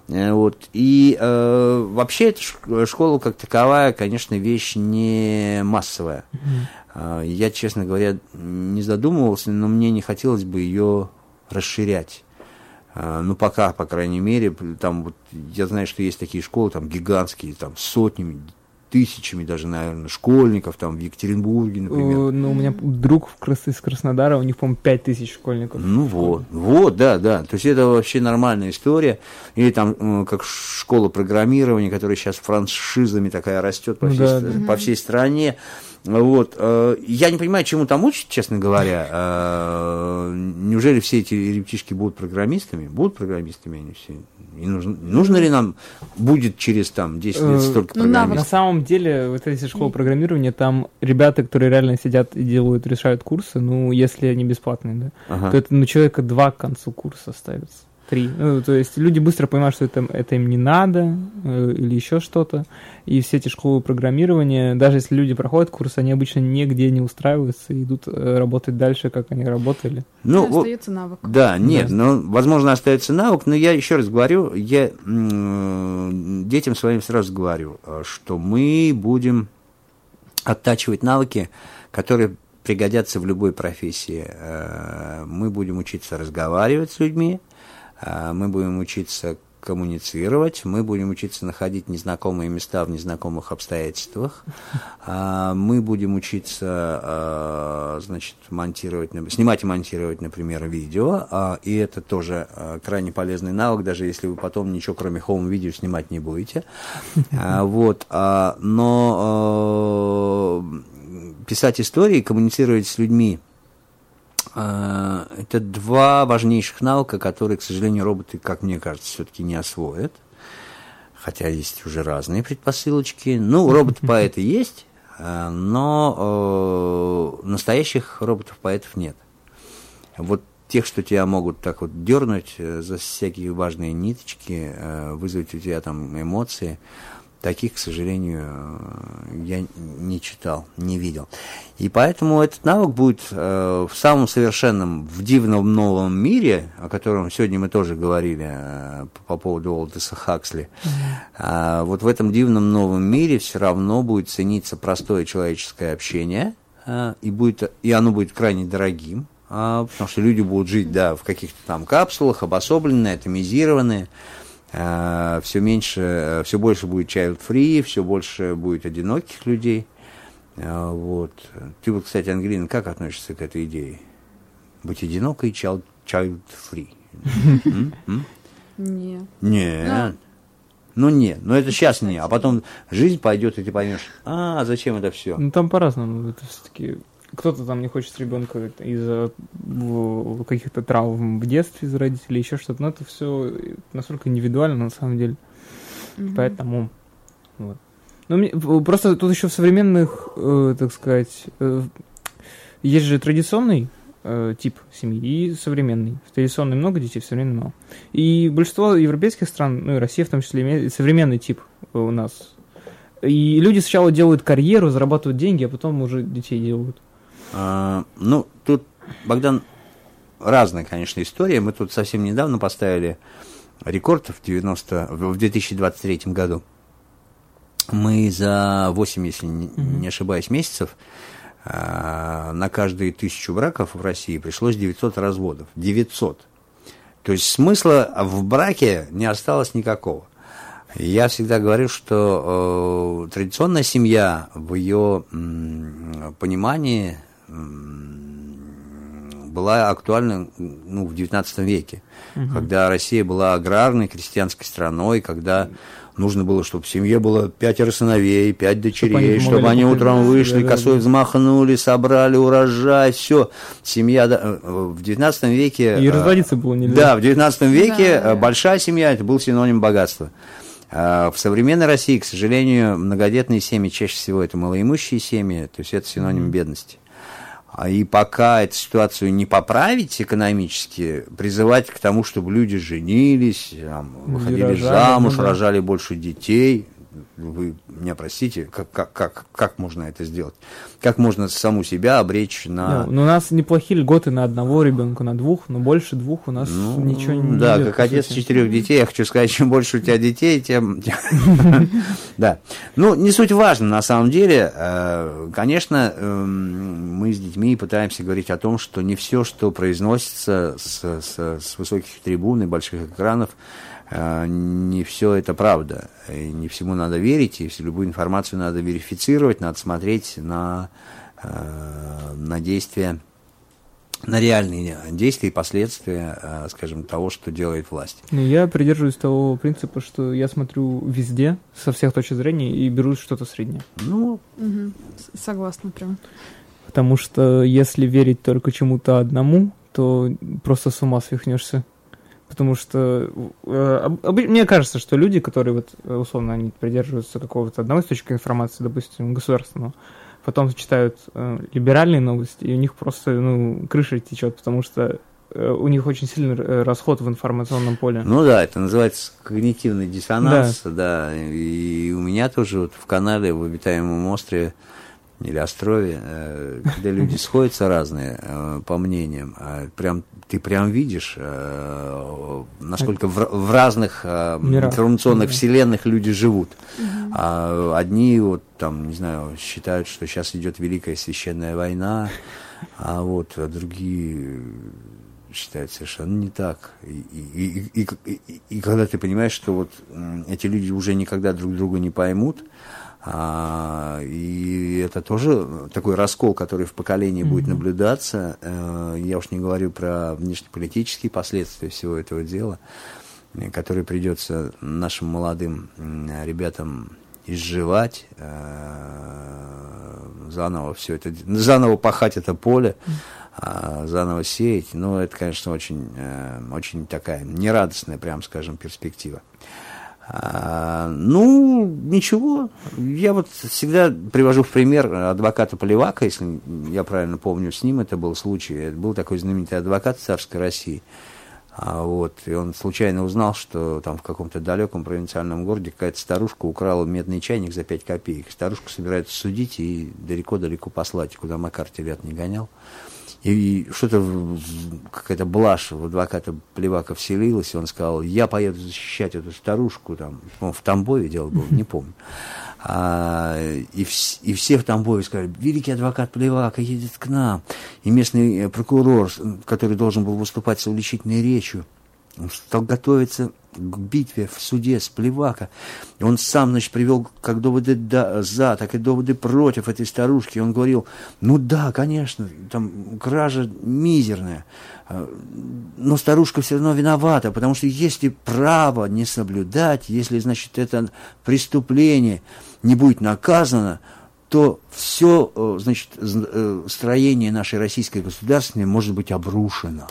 Speaker 6: И вообще эта школа как таковая, конечно, вещь не массовая. Я, честно говоря, не задумывался, но мне не хотелось бы ее расширять. Ну, пока, по крайней мере, там вот я знаю, что есть такие школы, там гигантские, там сотнями, тысячами даже, наверное, школьников, там, в Екатеринбурге, например.
Speaker 5: Ну, у меня друг из Краснодара, у них, по-моему, 5000 школьников.
Speaker 6: Ну, вот, да. То есть, это вообще нормальная история. Или там, как школа программирования, которая сейчас франшизами такая растет по всей стране. Вот. Я не понимаю, чему там учат, честно говоря. Неужели все эти ребятишки будут программистами? Будут программистами они все? И нужно ли нам будет через 10 лет столько программистов?
Speaker 5: На самом деле, вот эти школы программирования, там ребята, которые реально сидят и решают курсы, ну, если они бесплатные, да, то это, человека 2 к концу курса ставится. 3. Ну, то есть люди быстро понимают, что это им не надо или еще что-то. И все эти школы программирования, даже если люди проходят курс, они обычно нигде не устраиваются и идут работать дальше, как они работали.
Speaker 6: Ну,
Speaker 7: остается навык.
Speaker 6: Да, нет, возможно, остается навык, но я еще раз говорю, я детям своим сразу говорю, что мы будем оттачивать навыки, которые пригодятся в любой профессии. Мы будем учиться разговаривать с людьми, мы будем учиться коммуницировать, мы будем учиться находить незнакомые места в незнакомых обстоятельствах, мы будем учиться, значит, снимать и монтировать, например, видео, и это тоже крайне полезный навык, даже если вы потом ничего кроме хоум-видео снимать не будете. Вот, но писать истории, коммуницировать с людьми, это два важнейших навыка, которые, к сожалению, роботы, как мне кажется, все-таки не освоят. Хотя есть уже разные предпосылочки. Ну, роботы-поэты есть, но настоящих роботов-поэтов нет. Вот тех, что тебя могут так вот дернуть за всякие важные ниточки, вызвать у тебя там эмоции, таких, к сожалению, я не читал, не видел. И поэтому этот навык будет в самом совершенном, в дивном новом мире, о котором сегодня мы тоже говорили по поводу Олдоса Хаксли. Вот в этом дивном новом мире все равно будет цениться простое человеческое общение, и оно будет крайне дорогим, потому что люди будут жить, да, в каких-то там капсулах, обособленные, атомизированные. Все меньше, все больше будет child-free, все больше будет одиноких людей. Вот. Ты вот, кстати, Ангелина, как относишься к этой идее? Быть одинокой и child-free?
Speaker 7: Нет.
Speaker 6: Нет. Ну, нет. Но это сейчас не. А потом жизнь пойдет, и ты поймешь, зачем это все?
Speaker 5: Ну, там по-разному. Это все-таки... Кто-то там не хочет ребенка из-за каких-то травм в детстве из родителей, еще что-то. Но это все настолько индивидуально, на самом деле. Поэтому... Вот. Ну, просто тут еще в современных, так сказать... есть же традиционный тип семьи и современный. В традиционной много детей, в современной мало. И большинство европейских стран, ну и Россия в том числе, имеет современный тип у нас. И люди сначала делают карьеру, зарабатывают деньги, а потом уже детей делают.
Speaker 6: Ну, тут, Богдан, разная, конечно, история. Мы тут совсем недавно поставили рекорд в 2023 году. Мы за 8, если не ошибаюсь, месяцев на каждые 1000 браков в России пришлось 900 разводов. 900. То есть смысла в браке не осталось никакого. Я всегда говорю, что традиционная семья в ее понимании была актуальна в XIX веке, когда Россия была аграрной, крестьянской страной, когда нужно было, чтобы в семье было 5 сыновей, 5 дочерей, чтобы они утром вышли, косой взмахнули, собрали урожай, все. Семья в XIX веке...
Speaker 5: И разводиться было нельзя.
Speaker 6: Да, в XIX веке большая семья – это был синоним богатства. В современной России, к сожалению, многодетные семьи чаще всего это малоимущие семьи, то есть это синоним бедности. И пока эту ситуацию не поправить экономически, призывать к тому, чтобы люди женились, выходили замуж, рожали больше детей, вы меня простите, как можно это сделать? Как можно саму себя обречь на...
Speaker 5: Ну, у нас неплохие льготы на одного ребенка, на 2, но больше 2 у нас ничего не
Speaker 6: да,
Speaker 5: идет,
Speaker 6: как отец 4 детей, я хочу сказать, чем больше у тебя детей, тем... Да. Ну, не суть важно, на самом деле. Конечно, мы с детьми пытаемся говорить о том, что не все, что произносится с высоких трибун и больших экранов, не все это правда. И не всему надо верить, и любую информацию надо верифицировать, надо смотреть на действия, на реальные действия и последствия, скажем, того, что делает власть.
Speaker 5: Я придерживаюсь того принципа, что я смотрю везде, со всех точек зрения, и беру что-то среднее.
Speaker 6: Ну,
Speaker 7: согласна прям.
Speaker 5: Потому что если верить только чему-то одному, то просто с ума свихнешься. Потому что мне кажется, что люди, которые вот условно они придерживаются какого-то одного источника информации, допустим, государственного, потом читают либеральные новости, и у них просто крыша течет, потому что у них очень сильный расход в информационном поле.
Speaker 6: Ну да, это называется когнитивный диссонанс, да. И у меня тоже вот в канале в обитаемом острове или острове, когда люди сходятся разные по мнениям, ты прям видишь, насколько в разных информационных вселенных люди живут. Одни вот там, не знаю, считают, что сейчас идет Великая Священная война, а другие считают совершенно не так. И когда ты понимаешь, что вот эти люди уже никогда друг друга не поймут, и это тоже такой раскол, который в поколении будет наблюдаться. Я уж не говорю про внешнеполитические последствия всего этого дела, которые придется нашим молодым ребятам изживать, заново все это, заново пахать это поле, заново сеять. Но это, конечно, очень, очень такая нерадостная, прям скажем, перспектива. Ничего. Я вот всегда привожу в пример адвоката Поливака, если я правильно помню, с ним это был случай. Это был такой знаменитый адвокат царской России. И он случайно узнал, что там в каком-то далеком провинциальном городе какая-то старушка украла медный чайник за 5 копеек. Старушку собираются судить и далеко-далеко послать, куда Макар телят не гонял. И что-то, какая-то блажь в адвоката Поливака вселилась, и он сказал: я поеду защищать эту старушку, там, в Тамбове дело было, не помню. И все в Тамбове сказали: великий адвокат Поливака едет к нам. И местный прокурор, который должен был выступать с увлечительной речью, он стал готовиться к битве в суде с Поливака. И он сам, привел как доводы за, так и доводы против этой старушки. И он говорил: ну да, конечно, там кража мизерная, но старушка все равно виновата, потому что если право не соблюдать, если, это преступление не будет наказано, то все, строение нашей российской государственности может быть обрушено.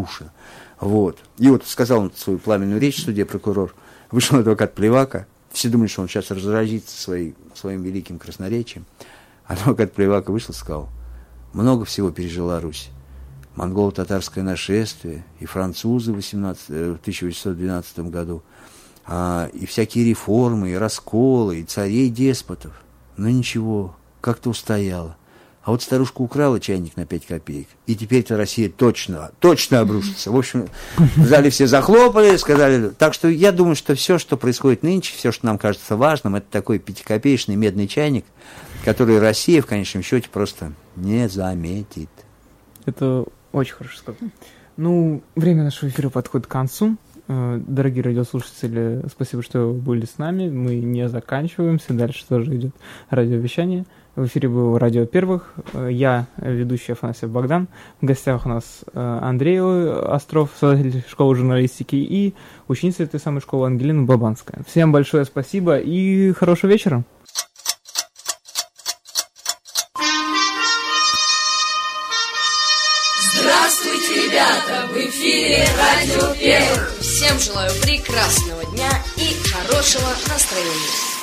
Speaker 6: И сказал он свою пламенную речь в суде прокурор, вышел адвокат Поливака, все думали, что он сейчас разразится своим великим красноречием. Адвокат Поливака вышел и сказал: много всего пережила Русь. Монголо-татарское нашествие, и французы в 1812 году, и всякие реформы, и расколы, и царей-деспотов. Но ничего, как-то устояла. А вот старушка украла чайник на 5 копеек, и теперь-то Россия точно обрушится. В общем, в зале все захлопали, сказали. Так что я думаю, что все, что происходит нынче, все, что нам кажется важным, это такой 5-копеечный медный чайник, который Россия в конечном счете просто не заметит.
Speaker 5: Это очень хорошо сказано. Время нашего эфира подходит к концу. Дорогие радиослушатели, спасибо, что были с нами. Мы не заканчиваемся. Дальше тоже идет радиовещание. В эфире был Радио Первых. Я, ведущий Афанасьев Богдан. В гостях у нас Андрей Остров, создатель школы журналистики, и ученица этой самой школы Ангелина Бабанская. Всем большое спасибо и хорошего вечера.
Speaker 1: Здравствуйте, ребята! В эфире Радио Первых.
Speaker 2: Всем желаю прекрасного дня и хорошего настроения.